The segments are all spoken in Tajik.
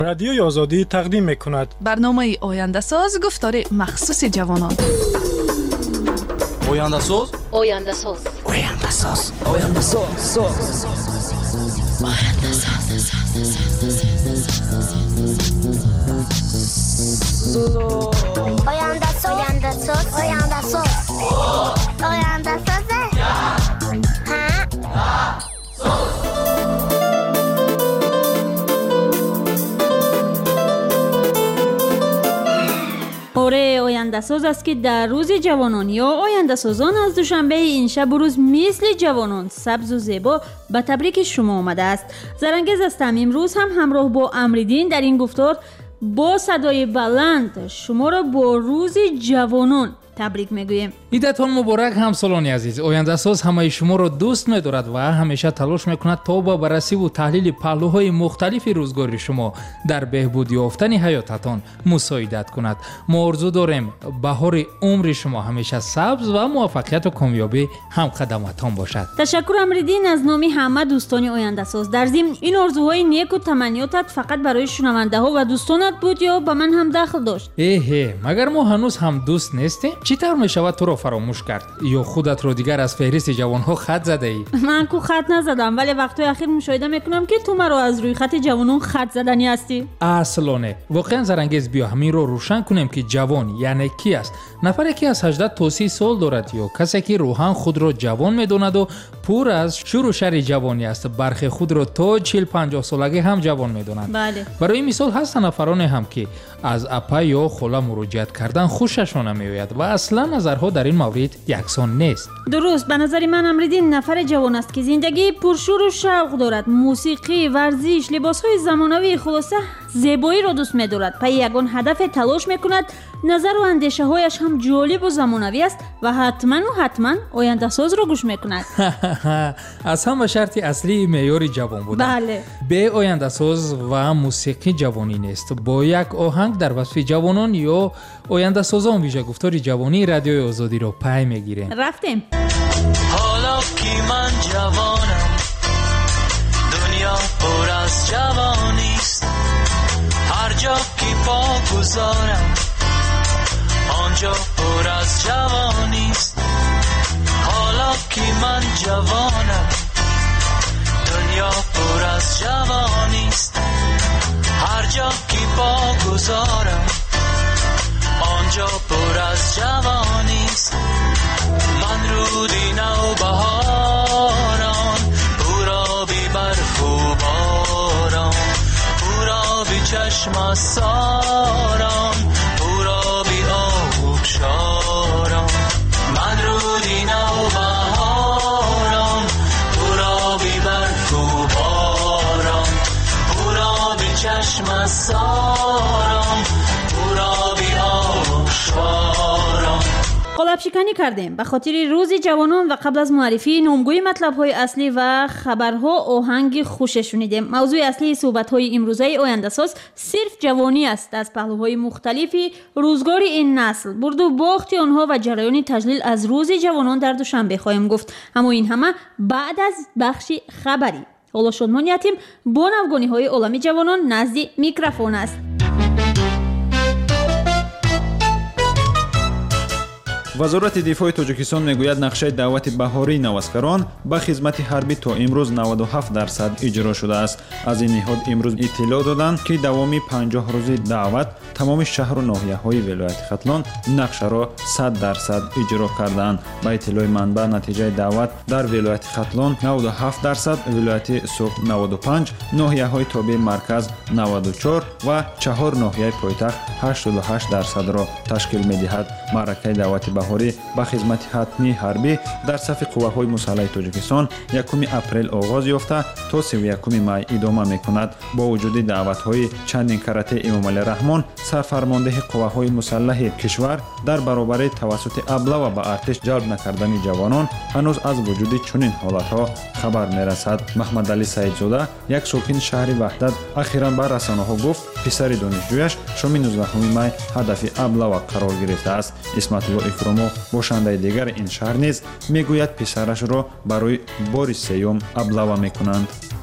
رادیوی آزادی تقدیم می‌کند برنامه آینده ساز گفتار مخصوص جوانان. آینده ساز آینده ساز آینده ساز آینده ساز آینده ساز آینده ساز آینده ساز آینده ساز آینده ساز است که در روز جوانان یا آینده سازان از دوشنبه این شب و روز مثل جوانان سبز و زیبا به تبریک شما آمده است. زرنگز هستم. امروز هم همراه با امریدین در این گفتار با صدای بلند شما را با روز جوانان تبریک میگویم. ایدتان مبارک همسالان عزیز. آینده ساز همه شما را دوست می‌دارد و همیشه تلاش می‌کند تا با بررسی و تحلیل پهلوهای مختلف روزگار شما در بهبود یافتن حیاتتان مساعدت کند. ما آرزو داریم بهار عمر شما همیشه سبز و موفقیت و کامیابی هم قدمتان باشد. تشکر امریدین از نام همه دوستان آینده ساز. در ضمن این آرزوهای نیک و تمنیاتت فقط برای شنونده‌ها و دوستانت بود یا به من هم دخل داشت؟ مگر ما هنوز هم دوست نیستیم؟ چطور میشود تو را فراموش کرد یا خودت را دیگر از فهرست جوانها خط زده ای؟ من کو خط نزدم، ولی وقتی اخیر مشاهده میکنم که تو مرا از روی خط جوانان خط زدنی هستی. اصلا نه. واقعا زرنگز بیا همین رو روشن کنیم که جوان یعنی کی است. نفری که از 18 تا 30 سال دارد یا کسی که روحاً خود را جوان میداند و پر از شور و شر جوانی است. برخی خود را تا 40-50 سالگی هم جوان میدانند. بله. برای مثال هست نفرانی هم که از اپا یا خاله مراجعت کردن خوششان نمیآید و اصلا نظرها در این مورد یکسان نیست. درست. به نظر من امریدین نفر جوان است که زندگی پرشور و شوق دارد. موسیقی، ورزش، لباسهای زمانوی، خلاصه زیبایی را دوست می‌دارد. پای یگان هدف تلاش می‌کند. نظر و اندیشه هایش هم جالب و زمانوی است و حتما آینده ساز را گوش می‌کند. از هم شرط اصلی معیار جوان بودن. بله. به آینده ساز و موسیقی جوانی نیست. با یک آهنگ در وصف جوانان یا آینده سازان ویژه گفتار جوانی رادیوی آزادی را پی میگیریم. رفتیم. حالا که من جوانم دنیا پر از جوانی است، هر جا که پا گذارم آنجا پر از جوانی است. حالا که من جوانم دنیا پر از جوانی است، هر جا که پا گذارم آنجا پر از جوانی است. من رودی نو بهاران پورابی برف و باران، پورابی چشم ساران، پورابی آب شاران. من رودی نو بهاران پورابی برف و باران، پورابی چشم ساران، پورابی آب شاران. قالب شکنی کردیم به خاطر روز جوانان و قبل از معرفی نامگوی مطلب‌های اصلی و خبرها آهنگ خوش شنیدیم. موضوع اصلی صحبت‌های امروزه آینده ساز صرف جوانی است. از پهلوهای مختلفی روزگار این نسل، برد و باخت آنها و جریان تجلیل از روز جوانان در دوشنبه خواهیم گفت. اما این همه بعد از بخش خبری. حالا شادمانیتیم با نوگانی‌های عالمی جوانان نزد میکروفون است. وزارت دفاع تاجیکستان میگوید نقشه دعوت بهاری نوسکران به خدمت حربی تا امروز 97% اجرا شده است. از این نهاد امروز اطلاع دادند که دوامی 50 روزی دعوت تمام شهر و ناحیه‌های ولایت ختلان نقشه را 100% اجرا کردند. با اطلاع منبع نتیجه دعوت در ولایت ختلان 97%، ولایت سوق 95%، ناحیه‌های تابع مرکز 94% و 4 ناحیه پایتخت 88% را تشکیل می‌دهد. معرکه دعوت بهاری به خدمت حتمی حربی در صف قوه‌های مسلح تاجیکستان 1 اپریل آغاز یافته تا 31 می ادامه می‌کند. با وجود دعوت‌های چندین کرته امام علی رحمان سرفرمانده قوه‌های مسلح کشور در برابر توسط ابله و به ارتش جلب نکردن جوانان هنوز از وجود چنین حالت‌ها خبر می‌رسد. محمد علی سعیدزاده یک ساکن شهر وحدت اخیراً به رسانه‌ها گفت پسر دانشجویش شام 19 می هدف ابله و قرار گرفته است. اسمت الله اکرامو باشنده دیگر این شهر نیز میگوید پسرش را برای بار سیوم ابله میکنند.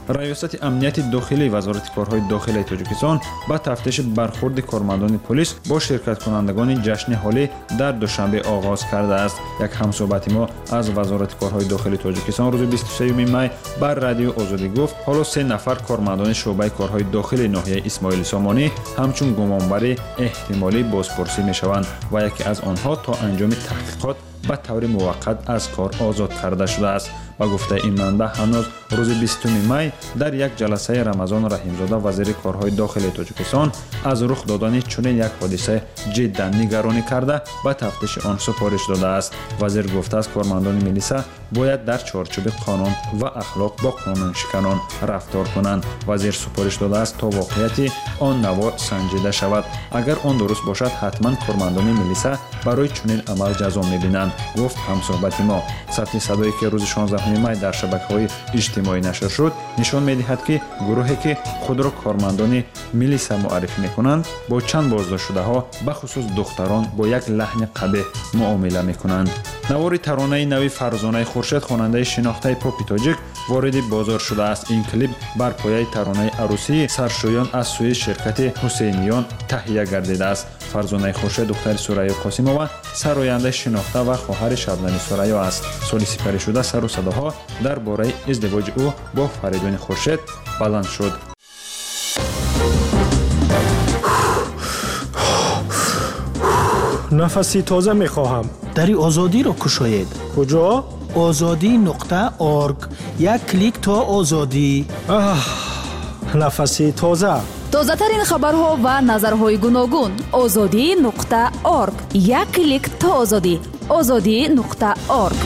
раёсати амнияти дохилии вазорати корҳои дохилии тоҷикистон ба тафтиши бархурди кормандони полис бо ширкаткунандагони ҷашни ҳолӣ дар душанбе оғоз кардааст. як ҳамсӯҳбати мо аз вазорати корҳои дохилии тоҷикистон рӯзи 23 май бар радиои озодӣ гуфт ҳоло 3 нафар кормандони шуъбаи корҳои дохилии ноҳияи исмоили сомонӣ ҳамчун гумонбари эҳтимолӣ бозпурсӣ мешаванд ва яке аз онҳо то анҷоми таҳқиқот ба таври муваққат аз кор озод карда шудааст. ба гуфтаи ин манбаъ ҳанӯз рӯзи 20 май дар як ҷаласаи Рамазон Раҳимзода вазири корҳои дохилии Тоҷикистон аз рух додани чунин як ҳодиса ҷиддан нигаронӣ карда ба тафтиши он супориш додааст. вазир гуфтааст кормандони милиса бояд дар чорчӯби қонун ва ахлоқ бо қонуншиканон рафтор кунанд. вазир супориш додааст то воқеияти он наво санҷида шавад. агар он дуруст бошад ҳатман кормандони милиса барои чунин амал ҷазо мебинанд, гуфт ҳамсӯҳбати мо. сатҳи садое ки рӯзи 16 май дар шабакаҳои иҷтимоӣ нашр шуд нишон медиҳад ки гурӯҳе ки худро кормандони милиса муаррифӣ мекунанд бо чанд боздоштшудаҳо бахусус духтарон бо як лаҳни қабеҳ муомила мекунанд. навори таронаи нави Фарзонаи Хуршед хонандаи шинохтаи попи тоҷик вориди бозор шудааст. ин клип бар пояи таронаи арӯсии саршӯён аз сӯи ширкати ҳусейниён таҳия гардидааст. Фарзонаи Хуршед духтари Сурайё Қосимова сарояндаи шинохта ва хоҳари Шабнами Сурайё аст. соли сипаришуда сару садоҳо дар бораи издивоҷи ӯ бо Фаридуни Хуршед баланд шуд. нафаси тоза мехоҳам. дари озодиро кушоед. куҷо? озодӣ.орг. як клик то озодӣ. нафаси тоза. тозатарин хабарҳо ва назарҳои гуногун. озодӣ.орг. як клик то озодӣ. озодӣ.орг.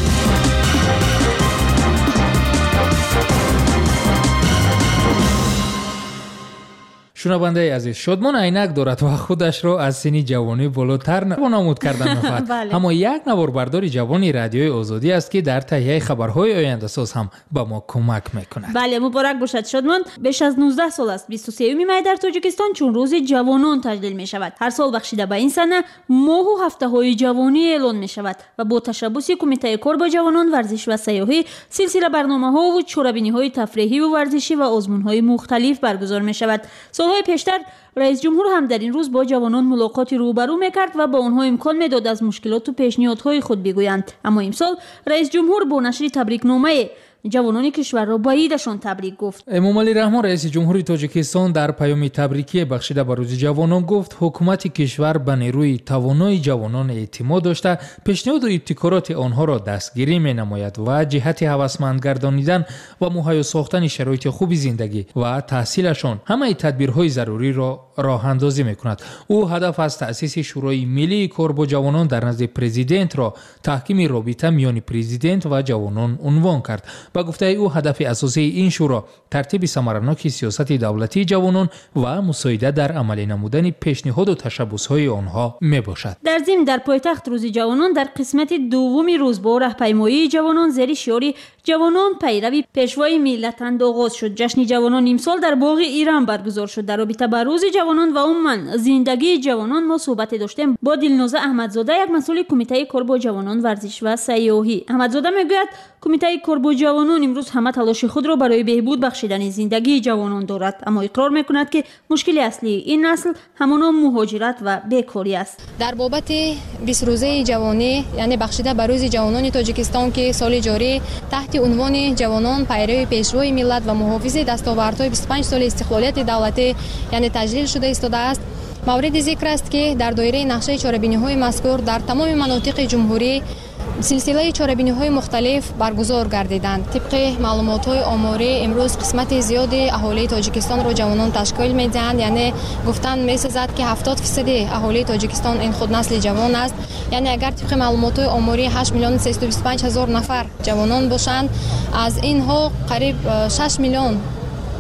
шунавандаи азиз, шодмон айнак дорад ва худашро аз синни ҷавонӣ болотар намуд кардан мехоҳад. аммо як наворбардори ҷавони радиои озодӣ аст ки дар таҳияи хабарҳои ояндасоз ҳам ба мо кӯмак мекунад. бале, муборак бошад шодмон. беш аз 19 сол аст 23 май дар Тоҷикистон чун рӯзи ҷавонон таҷлил мешавад. ҳар сол бахшида ба ин сана моҳу ҳафтаҳои ҷавонӣ эълон мешавад ва бо ташаббуси кумитаи кор бо ҷавонон, варзиш ва сайёҳӣ силсила барномаҳову чорабиниҳои тафреҳиву варзишӣ ва озмунҳои мухталиф баргузор мешавад. солҳои пештар раис ҷумҳур ҳам дар ин рӯз бо ҷавонон мулоқоти рӯбарӯ мекард ва ба онҳо имкон медод аз мушкилоту пешниҳодҳои худ бигӯянд. аммо имсол раис ҷумҳур бо нашри табрикномае ҷавонони кишварро ба идашон табрик гуфт. эмомалӣ раҳмон раиси ҷумҳури Тоҷикистон дар паёми табрикие бахшида ба рӯзи ҷавонон гуфт ҳукумати кишвар ба нерӯи тавонои ҷавонон эътимод дошта пешниҳоду ибтикороти онҳоро дастгирӣ менамояд ва ҷиҳати ҳавасманд гардонидан ва муҳайё сохтани шароити хуби зиндагӣ ва таҳсилашон ҳамаи тадбирҳои заруриро роҳандозӣ мекунад. ӯ ҳадаф аз таъсиси шӯрои миллии кор бо ҷавонон дар назди президентро таҳкими робита миёни президент ва ҷавонон унвон кард. ба гуфтаи ӯ ҳадафи асосии ин шӯро тартиби самараноки сиёсати давлатии ҷавонон ва мусоида дар амалӣ намудани пешниҳоду ташаббусҳои онҳо мебошад. дар зимн дар пойтахт рӯзи ҷавонон дар қисмати дуввуми рӯз бо раҳпаймоии ҷавонон зери шиёри ҷавонон пайрави пешвои миллатанд оғоз шуд. ҷашни ҷавонон имсол дар боғи Иран баргузор шуд. дар робита ба рӯзи ҷавонон ва умуман зиндагии ҷавонон мо суҳбате доштем бо Дилноза Аҳмадзода, як масъули кумитаи кор бо ҷавонон, варзиш ва сайёҳӣ. аҳмадзода мегӯяд кумитаи кор бо ҷавонон имрӯз ҳама талоши худро барои беҳбуд бахшидани зиндагии ҷавонон дорад, аммо иқрор мекунад ки мушкили аслии ин насл ҳамоно муҳоҷират ва бекорӣ аст. дар бобати 20 рӯзаи ҷавонӣ, яъне бахшида ба рӯзи ҷавонони Тоҷикистон ки соли ҷорӣ таҳти унвони ҷавонон пайрави пешвои миллат ва муҳофизи дастовардҳои 25 соли истиқлолияти давлатӣ яъне таҷлил шуда истодааст. мавриди зикр аст ки дар доираи нақшаи чорабиниҳои мазкур дар тамоми манотиқи ҷумҳурӣ силсилаи чорабиниҳои мухталиф баргузор гардиданд. тибқи маълумотҳои оморӣ имрӯз қисмати зиёди аҳолии Тоҷикистонро ҷавонон ташкил медиҳанд, яъне гуфтан месазад ки 70% аҳолии Тоҷикистон ин худнасли ҷавон аст. яъне агар тибқи маълумотҳои оморӣ 8 миллион 325 ҳазор нафар ҷавонон бошанд, аз инҳо қариб 6 миллион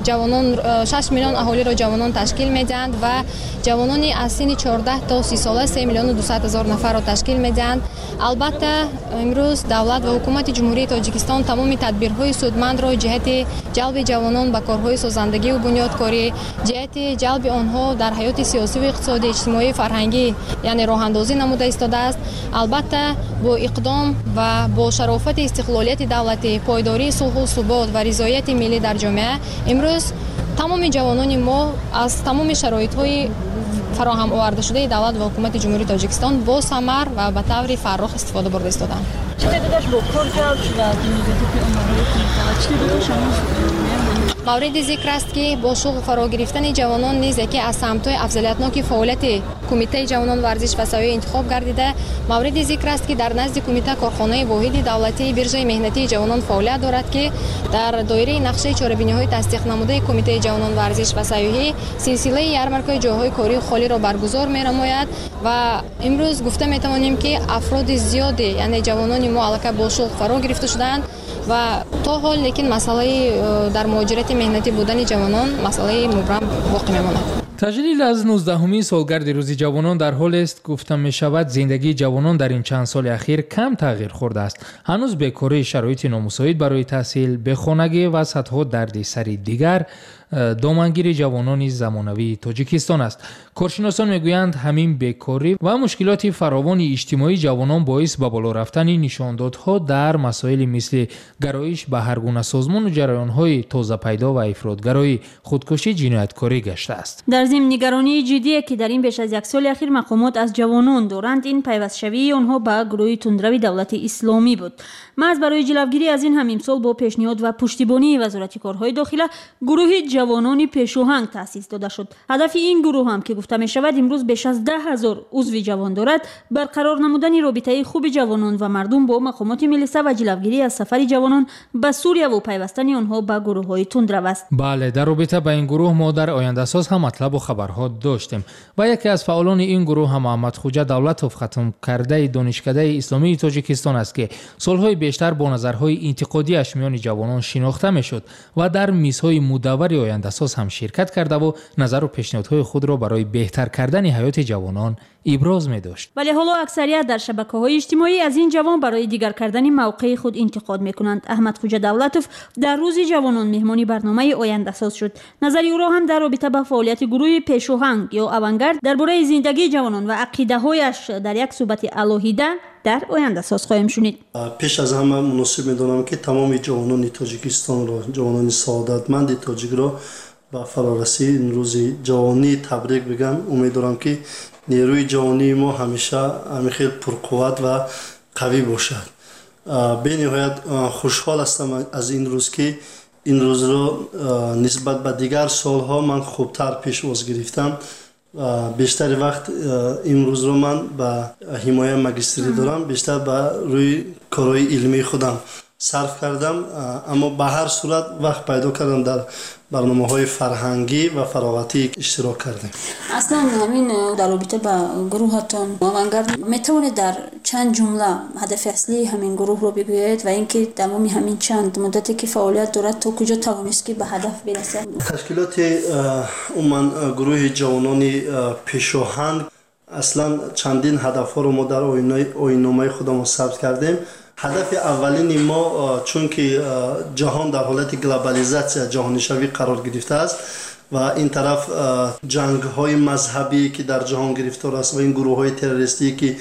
جوانان 6 میلیون اهالی را جوانان تشکیل میدهند و جوانانی از سن 14 تا 30 ساله 3 میلیون و 200 هزار نفر را تشکیل میدهند. البته امروز دولت و حکومت جمهوری تاجیکستان تمام تدبیرهای سودمند را جهت جلب جوانان به کارهای سازندگی و بنیادکاری، جهت جلب آنها در حیات سیاسی و اقتصادی، اجتماعی، فرهنگی یعنی راه اندازی نموده ایستاده است. البته با اقدام و با شرافت استقلالیت دولتی، پایداری صلح و ثبات و رضایت ملی در جامعه، امروز تمام جوانان ما از تمام شرایط‌های فراهم آورده شده دولت و حکومت جمهوری تاجیکستان با ثمر و به طور فرخ استفاده برده ایستادند. مورد ذکر است که با شوق فرا گرفتن جوانان نیز یکی از سمت‌های افضلیت‌ناک فعالیت کمیته جوانان ورزش و سیاحت انتخاب گردیده. مورد ذکر است که در نزد کمیته کارخانه واحد دولتی بیرژه مهنتی جوانان فعالیت دارد که در دایره نقشه چاره‌بینی‌های تصدیق نموده کمیته جوانان ورزش و سیاحت سلسله یارمارک‌های جاهای کاری خالی را برگزار می‌نماید و امروز گفته می‌توانیم که افراد زیادی یعنی جوانان ما البته با شوق فرا گرفته شدند و تا حال لیکن مسئله در مهاجرت مهنتی بودن جوانان مسئله مبرم باقی میماند. تجلیل از 19مین سالگرد روز جوانان در حال است گفته می شود زندگی جوانان در این چند سال اخیر کم تغییر خورده است. هنوز بیکاری، شرایط نامساعد برای تحصیل، بخانگی و صدها دردسر دیگر دامنگیر جوانان زمانوی تاجیکستان است. کارشناسان میگویند همین بیکاری و مشکلات فراوان اجتماعی جوانان باعث به بالا رفتن نشاندادها در مسائل مثل گرایش به هر گونه سازمان و جریان‌های تازه پیدا و افراطگرایی، خودکشی، جنایتکاری گشته است. در ضمن نگرانی جدی که در این بیش از یک سال اخیر مقامات از جوانان دارند این پیوست‌شوی آنها به گروه تندروی دولت اسلامی بود. محض برای جلوگیری از این هم امسال با پیشنهاد و پشتیبانی وزارت کارهای داخله گروه جوانان پیشاهنگ تأسیس داده شد. هدف این گروه هم که گفته می شود امروز بیش از 10,000 عضو جوان دارد، برقرار نمودن رابطه خوب جوانان و مردم با مقامات ملی و جلوگیری از سفر جوانان به سوریه و پیوستن آنها به گروه‌های تندرو است. بله، در رابطه با این گروه ما در آینده ساز هم مطلب و خبرها داشتیم و یکی از فعالان این گروه هم محمد خوجه دولتوف ختم کرده دانشکده اسلامی تاجیکستان است که سالهای بیشتر با نظرهای انتقادیش میان جوانان شناخته میشد و در میزهای مدور آینده ساز هم شرکت کرده و نظر و پیشنهادهای خود را برای بهتر کردن حیات جوانان ابراز می داشت. ولی حالا اکثریت در شبکه‌های اجتماعی از این جوان برای دیگر کردن موقع خود انتقاد می‌کنند. احمد خوجه دولتوف در روز جوانان مهمانی برنامه آینده ساز شد. نظری او را هم در رابطه با فعالیت گروه پیشاهنگ یا آونگارد درباره زندگی جوانان و عقیده‌هایش در یک صحبت الهیده در آینده ساز خواهیم شنید. پیش از همه مناسب می‌دانم که تمام جوانان تاجیکستان را، جوانان سعادتمند تاجیک را با فرارسی این روز جوانی تبریک بگم. امیدوارم که نیروی جوانی ما همیشه خیلی پرقوت و قوی باشد. به نهایت خوشحال هستم از این روز که این روز را نسبت به دیگر سالها من خوبتر پیش باز گرفتم. بیشتر وقت این روز را من به حمایت ماجستری دارم، بیشتر به روی کارهای علمی خودم صرف کردم، اما به هر صورت وقت پیدا کردم در برنامه‌های فرهنگی و فراغتی اشتراک کردیم. اصلا همین در رابطه با گروهتان آونگارد میتونید در چند جمله هدف اصلی همین گروه رو بگویید و اینکه تمام همین چند مدتی که فعالیت دارد تا کجا توانست که به هدف برسه؟ تشکیلات عموما گروه جوانان پیشاهنگ اصلا چندین هدف‌ها رو ما در آیین‌نامه خودمون ثبت کردیم. هدف اولین ما چون که جهان در حالت گلوبالیزاسیون جهانی شوی قرار گرفته است و این طرف جنگ‌های مذهبی که در جهان گرفتار است و این گروه‌های تروریستی که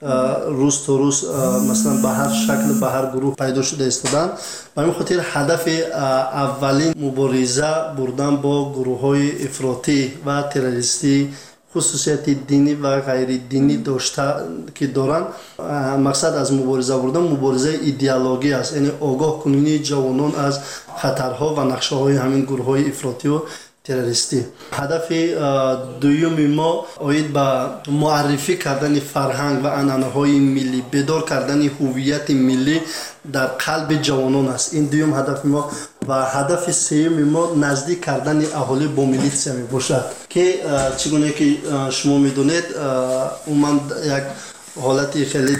روز تا روز مثلا به هر شکل به هر گروه پیدا شده ایستادن، و همین خاطر هدف اولین مبارزه بردن با گروه‌های افراطی و تروریستی خصوصیت دینی و غیر دینی داشته که دارن. مقصد از مبارزه بردن مبارزه ایدئولوژی است، یعنی آگاه کنونی جوانان از خطرها و نقشه‌های همین گروه‌های افراطی و تروریستی. هدف دوم ما آید به معرفی کردن فرهنگ و عنعنه‌های ملی، بیدار کردن هویت ملی در قلب جوانان است. این دوم هدف ما. و هدف سوم ما نزدیک کردن اهالی با میلیسیا می باشد که چگونه که شما میدونید عموما یک حالتی خیلی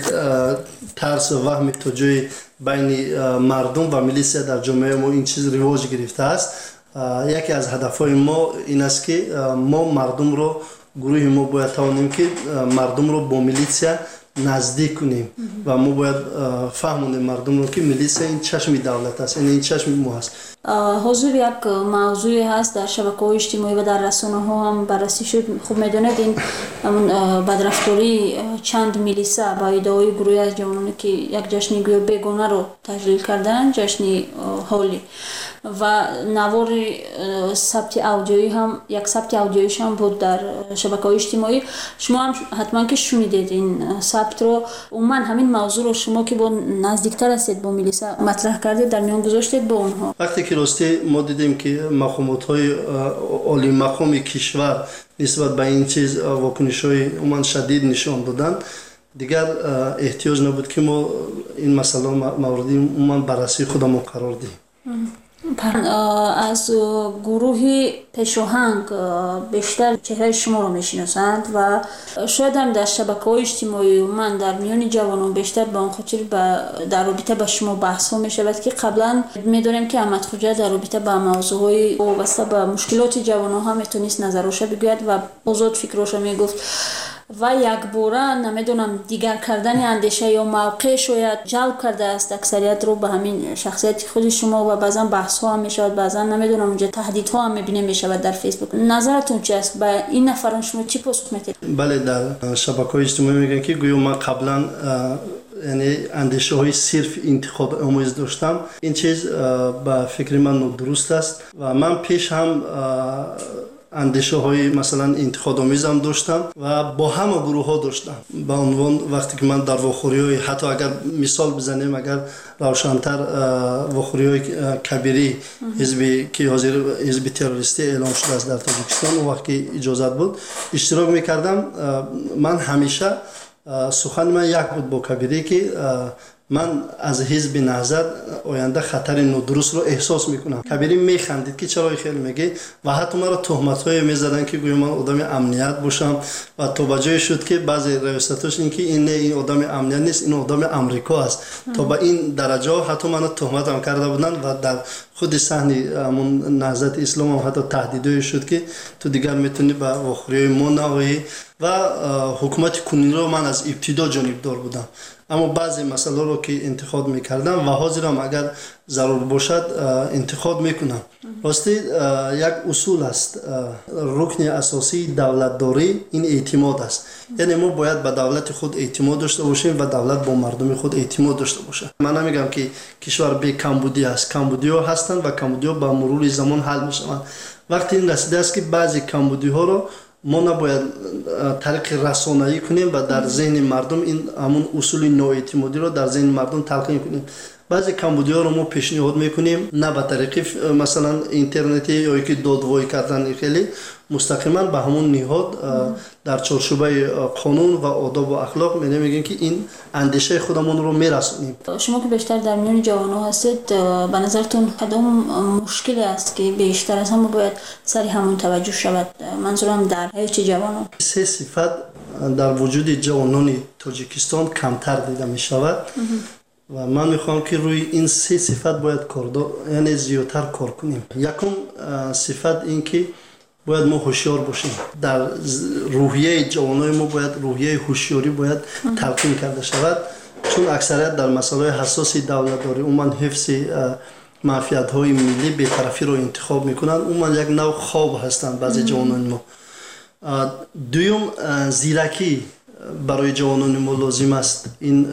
ترس و وهم توجه بین مردم و میلیسیا در جامعه ما این چیز رواج گرفته است یکی از هدفهای ما این است که ما مردم رو گروه ما باید توانیم که مردم رو با میلیسیا نزدیک کنیم و ما باید فهمونیم مردم رو که میلیسیا این چشم دولت است، این چشم ما است. حضور یک موضوعی هست در شبکه‌های اجتماعی و در رسانه‌ها هم بررسی شد. خوب می‌دونید این بدرفتاری چند میلیسا با ادعای گروهی از جوانانی که یک جشن گویا بیگانه رو تجلیل کردن، جشن هولی، و نوار ثبت آدیویی هم یک ثبت آدیوییش هم بود در شبکه‌های اجتماعی. شما هم حتما که شنیدید این ثبت رو. عموما همین موضوع رو شما که با نزدیکتر هستید با میلیسا مطرح کردید، در میان گذاشتید با اونها. وقتی که راستی ما دیدیم که مقامات‌های عالی مقام کشور نسبت به این چیز واکنش‌های عموما شدید نشان دادن، دیگر احتیاج نبود که ما این مسئله موردی عموما بررسی خودمون قرار دهیم. از گروه پشاهنگ بیشتر چهره شما رو میشناسند و شاید هم در شبکه‌های اجتماعی من در میان جوانان بیشتر با آن خاطر در رابطه با شما بحث ها میشود که قبلا میدونیم که احمد خوجا در رابطه با موضوعهای وابسته به مشکلات جوانان هم میتونست نظرش بگوید و آزاد فکرش میگفت و یک باره نمیدونم دیگر کردن اندیشه یا موقع شاید جلب کرده است اکثریت رو به همین شخصیت خود شما و بعضا بحث ها هم میشود، بعضا نمیدونم اونجا تهدید ها هم میبینیم میشود در فیسبوک. نظرتون چی است؟ به این نفران شما چی پاسخ میدید؟ بله، در شبکه‌های اجتماعی میگن که گویا من قبلا یعنی اندیشه های صرف انتقاد آمیز داشتم. این چیز به فکر من درست است و من پیش هم اندیشه های مثلا انتقاد آمیز هم داشتم و با همه گروه ها داشتم. به عنوان وقتی که من در واخوری های، حتی اگر مثال بزنیم، اگر روشن‌تر واخوری های کبیری حزبی که حاضر حزب تروریستی اعلام شده است در تاجیکستان، و وقتی اجازت بود اشتراک میکردم. من همیشه سخن من یک بود با کبیری که من از حزب نهضت آینده خطر نادرست رو احساس میکنم. کبیری میخندید که چرا خیلی میگه و حتی مرا تهمت‌های میزدن که گویا من آدم امنیت باشم و تا به جای شد که بعضی ریاستاش این که این آدم امنیت نیست، این آدم امریکا است. تا به این درجه حتی منو تهمت هم کرده بودن و در خود صحنه همون نهضت اسلام هم حتی تهدیدی شد که تو دیگر میتونی به واخوری ما نهایی و حکومت کنونی رو من از ابتدا جانبدار بودم. اما بعضی مسائل رو که انتخاب میکردم و حاضرم اگر ضرور باشد انتخاب میکنم. راستی یک اصول است، رکن اساسی دولتداری این اعتماد است. یعنی ما باید به دولت خود اعتماد داشته باشیم و دولت با مردم خود اعتماد داشته باشه. من نمیگم که کشور بی کمبودی است، کمبودی ها هستند و کمبودی ها با مرور زمان حل میشوند. وقتی این رسیده است که بعضی کمبودی ها رو ما نباید طریق رسانه‌ای کنیم و در ذهن مردم این همون اصول نااعتمادی رو در ذهن مردم تلقین کنیم. بعضی کمبودی‌ها رو ما پیشنهاد میکنیم نه به طریق مثلا اینترنتی یا که دادوایی کردن، خیلی مستقیما به همون نهاد در چارچوبه قانون و آداب و اخلاق میگیم که این اندیشه خودمون رو میرسونیم. شما که بیشتر در میان جوانان هستید، به نظرتون کدام مشکل است که بیشتر از همه باید سری همون توجه شود؟ منظورم در چه جوانان؟ سه صفت در وجود جوانان تاجیکستان کمتر دیده می شود و من میخوام که روی این سه صفت باید یعنی زیادتر کار کنیم. یکم صفت این که باید ما هوشیار باشیم. در روحیه جوانای ما باید روحیه هوشیاری باید تلقین کرده شود، چون اکثریت در مسائل حساس دولتداری عموما حفظ منفعت‌های ملی بی‌طرفی رو انتخاب میکنن. عموما یک نوع خواب هستند بعضی جوانان ما. دوم زیرکی برای جوانان ما لازم است. این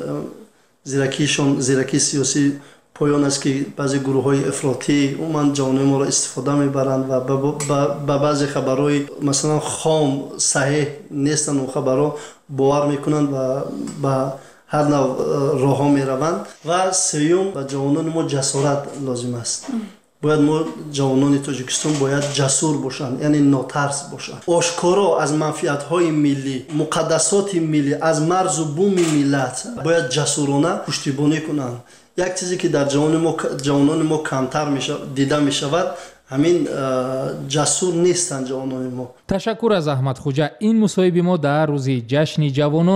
زیرکی سیاسی پایان است که بعضی گروه‌های افراطی عموما جوانان ما را استفاده میبرند و با بعضی خبرهای مثلا خام صحیح نیستن و خبرها باور میکنند و با هر نوع راه ها میروند. و سوم به جوانان ما جسارت لازم است. باید ما جوانان تاجیکستان باید جسور باشند، یعنی ناترس باشند، آشکارا از منفعت‌های ملی، مقدسات ملی، از مرز و بوم ملت باید جسورانه پشتیبانی کنند. یک چیزی که در جوانان ما کمتر دیده می شود، همین جسور نیستند جوانان ما. تشکر از احمد خوجا. این مصاحبه ما در روز جشن جوانان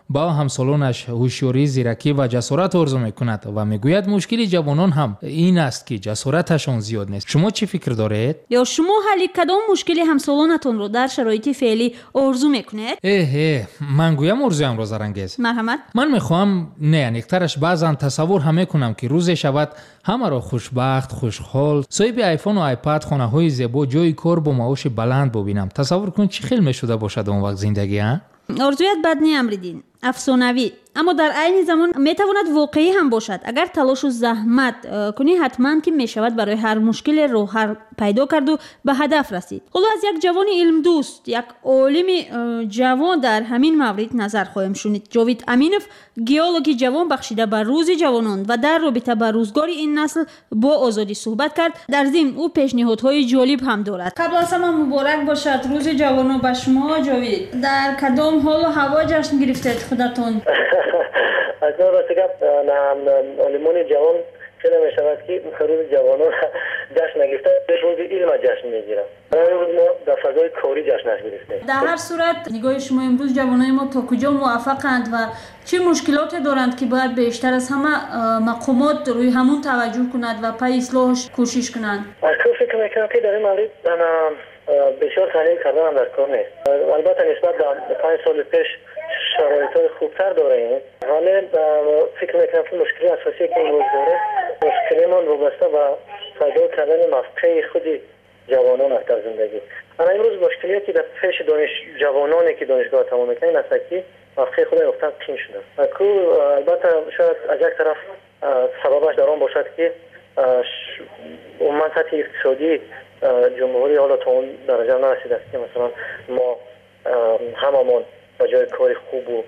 با همسالانش هوشیاری، زیرکی و جسارت آرزو میکند و میگوید مشکل جوانان هم این است که جسارتشان زیاد نیست. شما چی فکر دارید؟ یا شما حل کدام مشکل همسالانتون رو در شرایط فعلی آرزو میکنید؟ من گویم آرزویم را زرانگیز. مرحمت. من میخوام نه نیکترش بعضا تصور هم میکنم که روز شود همه را خوشبخت، خوشحال، صاحب آیفون و آیپد، خانه های زیبا، جای کار با معاش بلند ببینم. تصور کن چه خیلی میشده باشد اون وقت زندگی ها؟ آرزویت بد نی امریدین، افسانوی، اما در عین زمان میتواند واقعی هم باشد. اگر تلاش و زحمت کنی حتما که میشود برای هر مشکل راه حل پیدا کرد و به هدف رسید. حالا از یک جوان علم دوست، یک عالم جوان در همین مورد نظر خواهیم شنید. جاوید امینوف، گیولوگ جوان بخشیده به روز جوانان و در رابطه با روزگار این نسل با آزادی صحبت کرد. در ضمن او پیشنهادهای جالب هم دارد. قبل از همه مبارک باشد روز جوانان به شما جاوید. در کدام حال و هوا جشن گرفتید خودتون؟ از نوع راستگاه علمان جوان شده می شود که روز جوانان جشن نگرفته، روز علم جشن می گیرم. روز ما در فضای کاری جشنش گرفتیم. در هر صورت نگاه شما امروز جوانای ما تا کجا موفقند و چه مشکلاتی دارند که باید بیشتر از همه مقامات روی همون توجه کنند و پای اصلاحش کوشش کنند؟ از فکر میکنم که در این مورد بسیار تحلیل کردن هم در کار نیست. البته نسبت به 5 سال پیش شرایط خوبتر داریم. حالا فکر میکنم که مشکلی اساسی که امروز داره مشکلیمان وابسته به پیدا کردن موقع خود جوانان است در زندگی. اما امروز مشکلی که در پیش جوانانی که دانشگاه تمام میکنن است که موقع خود یافتن قین شده. البته شاید از یک طرف سببش در آن باشد که عموما سطح اقتصادی جمهوری حالا تا اون درجه نرسیده است که مثلا ما هممون با جای کار خوب و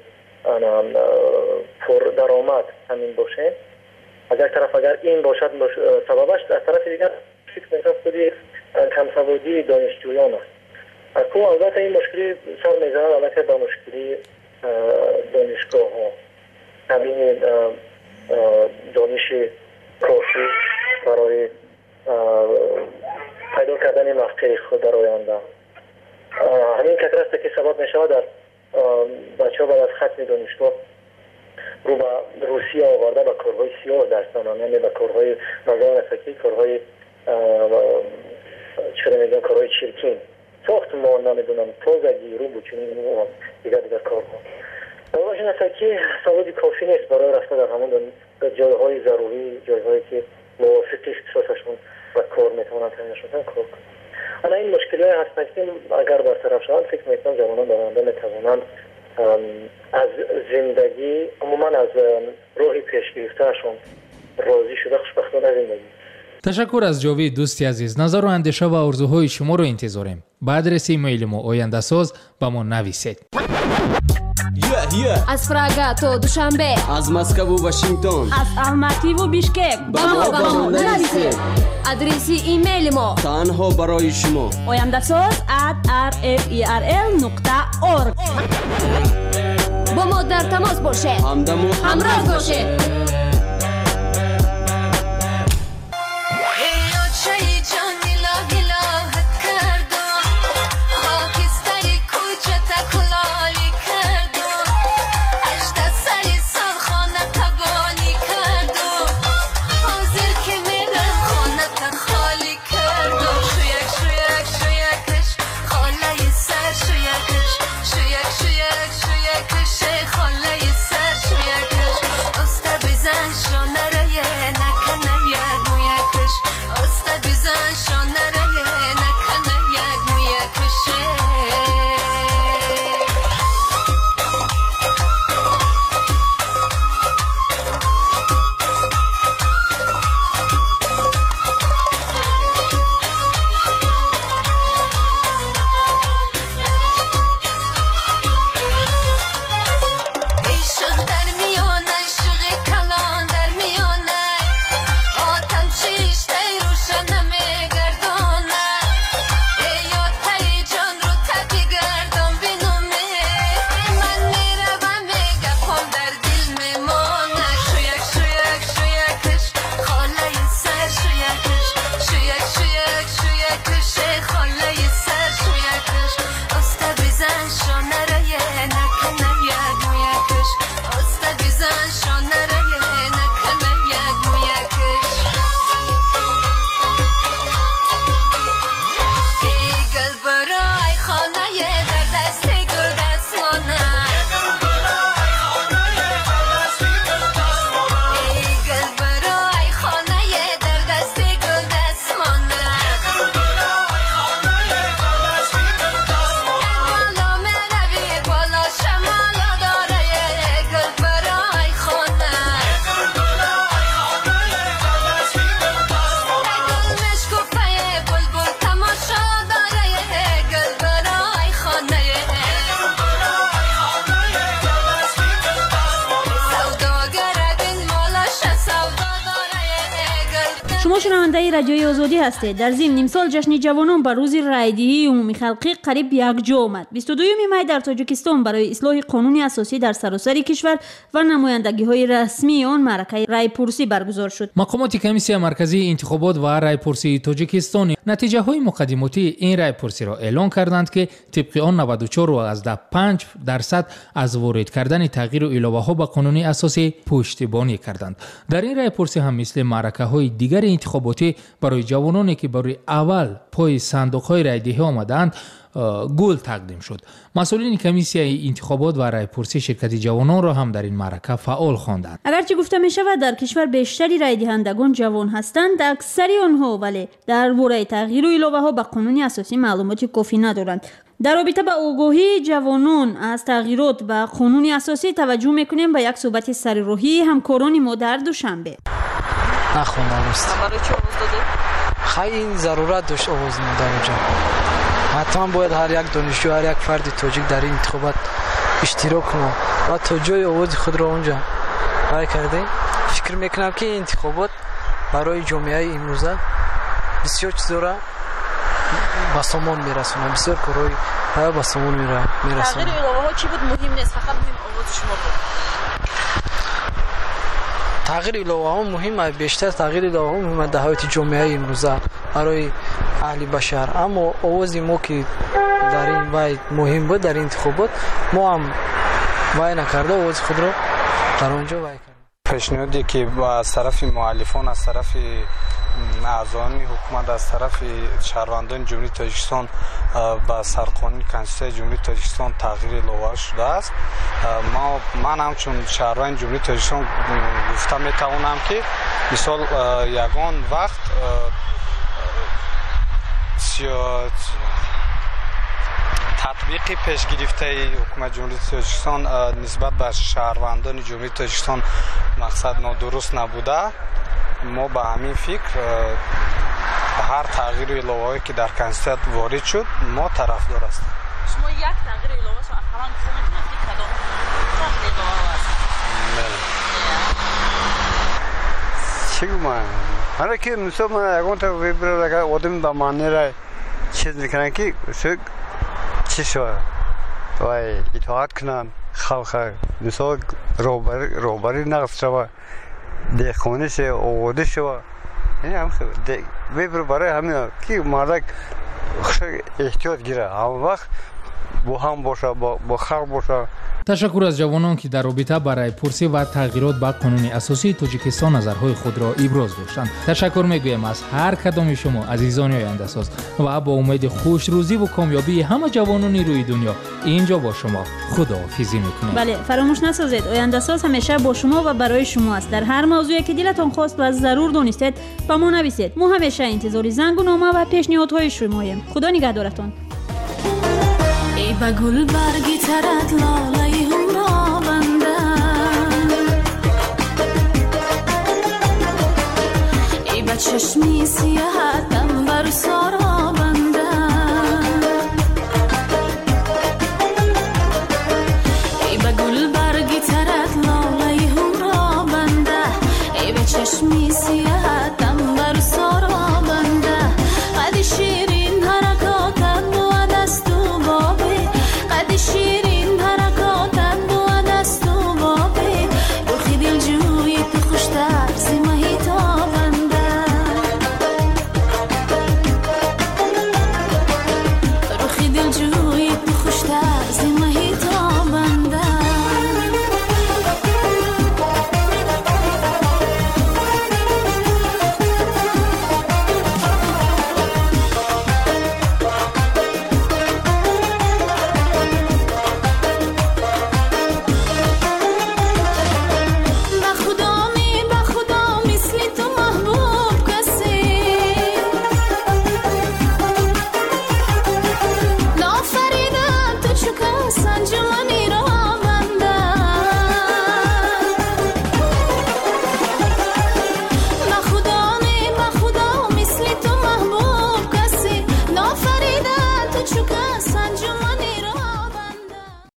پر درآمد همین باشه. از یک طرف اگر این باشد سببش، از طرف دیگر فکر میکنم خودی کم سوادی دانشجویان است. البته این مشکلی سر میزنه البته با مشکلی دانشگاه ها، همین دانش کافی برای پیدا کردن موقع خود در آینده. همین کتر است که سبب می شود در بچه ها بعد از ختم دانشگاه رو به روسیه آورده به کارهای سیاه دست دارن، یعنی به کارهای مزان افکی، کارهای چرا میگن کارهای چرکین، ساختمان، نمیدونم تازگی، رو بچونی دیگر کارها. باشین است که سوادی کافی نیست برای رفته در همون جایهای ضروری، جایهایی که موافق اختصاصشون و کار میتونن تامینشون کار کنن. اما این مشکلی هستند که اگر برطرف شوند فکر میکنم جوانان در آینده میتوانند از زندگی عموما از راهی پیش گرفتهشون راضی شده خوشبختانه زندگی. تشکر از جاوید دوستی عزیز. نظر و اندیشه و آرزوهای شما رو انتظاریم. به آدرس ایمیل ما آینده‌ساز با ما نویسید. از پراگا تا دوشنبه، از مسکو و واشنگتن، از الماتی و بیشکک با ما نویسید. آدرس ایمیل ما تنها برای شما oyandasaz@rferl.org. با ما در تماس باشه، همراه باشه. شنونده رادیوی آزادی هستید. در ضمن امسال جشن جوانان بر روز رایدهی عمومی خلقی قریب یکجا آمد. 22 می در تاجیکستان برای اصلاح قانون اساسی در سراسر کشور و نمایندگی‌های رسمی آن معرکه رایپرسی برگزار شد. مقامات کمیسیون مرکزی انتخابات و رایپرسی تاجیکستان نتیجه‌های مقدماتی این رایپرسی را اعلام کردند که طبق آن 94.5% از وارد کردن تغییر و علاوه‌ها به قانون اساسی پشتیبانی کردند. در این رایپرسی هم مثل معرکه‌های دیگر انتخاباتی برای جوانانی که برای اول پای صندوق‌های رایدهی آمدند گل تقدیم شد. مسئولین کمیسیون انتخابات و رایپرسی شرکت جوانان را هم در این معرکه فعال خواندند. اگرچه گفته می شود در کشور بیشتری رای دهندگان جوان هستند، اکثری آنها ولی درباره تغییر و علاوه‌ها به قانون اساسی معلومات کافی ندارند. در رابطه با آگاهی جوانان از تغییرات به قانون اساسی توجه میکنیم به یک صحبت سرراهی همکاران ما در دوشنبه. نخوندم است. برای چه آواز دادی؟ خیلی ضرورت داشت آواز دادن اونجا. حتما باید هر یک دانشجو، هر یک فرد تاجیک در این انتخابات اشتراک کنه و تا جای آواز خود را اونجا رای کرده. فکر میکنم که این انتخابات برای جامعه امروزه بسیار چیزا را به سامان میرسونه، بسیار کارهای به سامان میرسونه. تغییر علاوه‌ها چی بود مهم نیست، فقط مهم آواز شما بود. تغییر علاوه‌ها مهمه، بیشتر تغییر علاوه‌ها مهمه در حیات جامعه امروزه برای اهل بشر. اما آواز ما که در این وای مهم بود در این انتخابات، ما هم وای نکرده آواز خود رو در آنجا وای کردیم. پیشنهادی که از طرف مؤلفان، از طرف اعضایان حکومت، از طرف شهروندان جمهوری تاجیکستان با سرقانون کنستیتوسیون جمهوری تاجیکستان تغییر لایحه شده است. من همچون شهروند جمهوری تاجیکستان گفته میتوانم که مثال یگان وقت تطبیق پیش گرفته حکومت جمهوری تاجیکستان نسبت به شهروندان جمهوری تاجیکستان مقصد نادرست نبوده. ما به همین فکر به هر تغییر علاوه‌ای که در کنستیتوسیون وارد شد ما طرفدار هستیم. شما یک تغییر علاوه رو اخیراً گفتید که کدام تغییر علاوه است؟ چی گفتم؟ حالا که مثلا من یکان تا ویبر اگر آدم به معنی را چیز میکنن که چی شد؟ وای اطاعت کنن خلق مثلا روبری نقص شود دهخانه شه آواده شود. یعنی هم ویبر برای همین که مردک احتیاط گیره هم وقت با هم باشه با خلق باشه. تشکر از جوانان که در رابطه با رایپرسی و تغییرات به قانون اساسی تاجیکستان نظرهای خود را ابراز داشتند. تشکر میگویم از هر کدام شما عزیزان آینده ساز و با امید خوش روزی و کامیابی همه جوانان روی دنیا اینجا با شما خداحافظی میکنیم. بله، فراموش نسازید آینده ساز همیشه با شما و برای شما است. در هر موضوعی که دلتان خواست و ضرور دانستید با ما نویسید. ما همیشه انتظار زنگ و نامه و پیشنهادهای شماییم. خدا نگهدارتان. ای با گل برگی ترد لاله هم را بنده، ای با چشمی سیاحت